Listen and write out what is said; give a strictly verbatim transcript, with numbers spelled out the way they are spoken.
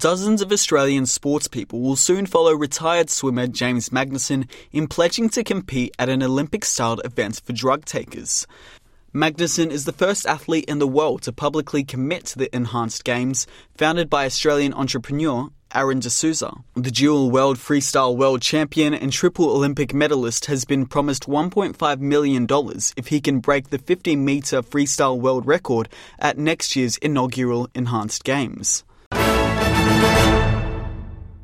Dozens of Australian sportspeople will soon follow retired swimmer James Magnussen in pledging to compete at an Olympic-styled event for drug takers. Magnussen is the first athlete in the world to publicly commit to the Enhanced Games, founded by Australian entrepreneur Aaron D'Souza. The dual world freestyle world champion and triple Olympic medalist has been promised one point five million dollars if he can break the fifty metre freestyle world record at next year's inaugural Enhanced Games.